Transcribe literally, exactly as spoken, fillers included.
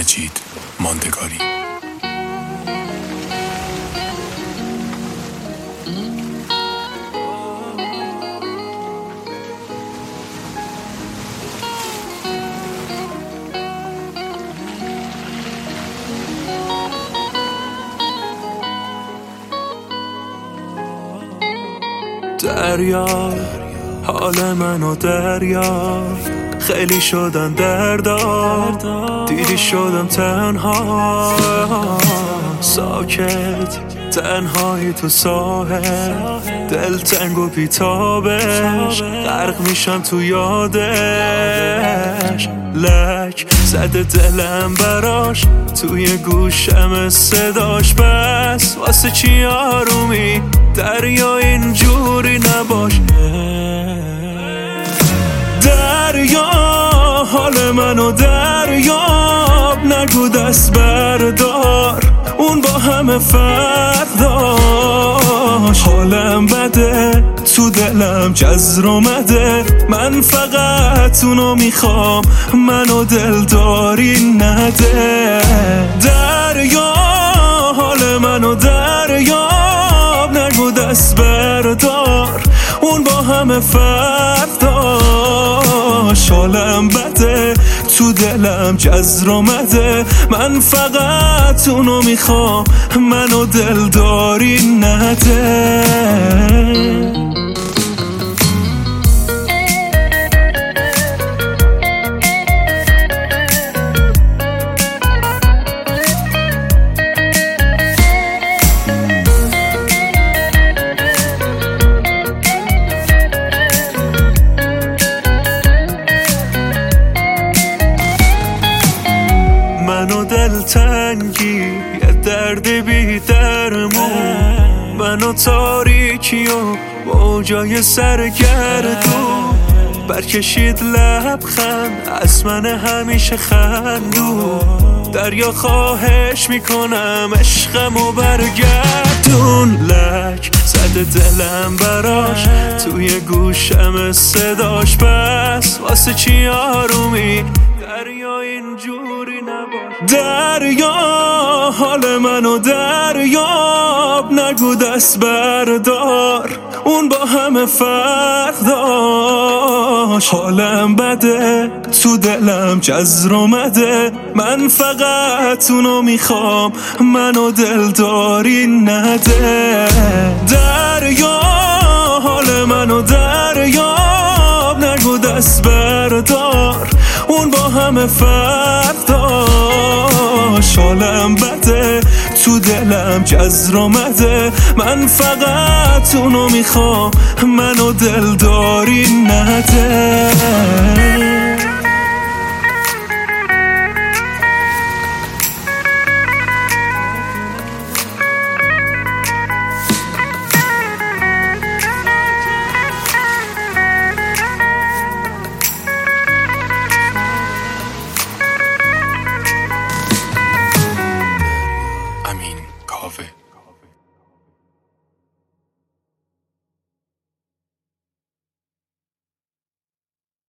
مجید ماندگاری. دریا حال منو دریا، خیلی شدن دردار، دیدی شدم تنها، ساکت تنهایی تو ساحل، دل تنگ و بیتابش، غرق میشم تو یادش، لک زده دلم براش، توی گوشم صداش، بس واسه چی آرومی دریا اینجوری نباشه. دریا حال منو دریاب، نگو دست بردار، اون با همه فرق داشت. حالم بده تو دلم جزر اومده، من فقط اونو میخوام، منو دلداری نده. دریا حال منو دریاب، نگو دست بردار، اون با همه فرق داشت. حالم بده تو دلم جزر اومده، من فقط اونو میخوام، منو دلداری نده. منو دلتنگی یه درد بی درمون، منو تاریکی و موجای سرگردون، برکشید لبخند از من همیشه خندون. دریا خواهش میکنم عشقمو برگردون، لک زده دلم براش، توی گوشم صداش، بس واسه چی آرومی دریا اینجوری نباش. دریا حال منو دریاب، نگو دست بردار، اون با همه فرق داشت. حالم بده تو دلم جزر اومده، من فقط اونو میخوام، منو دلداری نده. دریا حال منو دریاب، نگو دست بردار، اون با همه فرق داشت. حالم بده تو دلم جزر اومده، من فقط اونو میخوام، منو دلداری نده.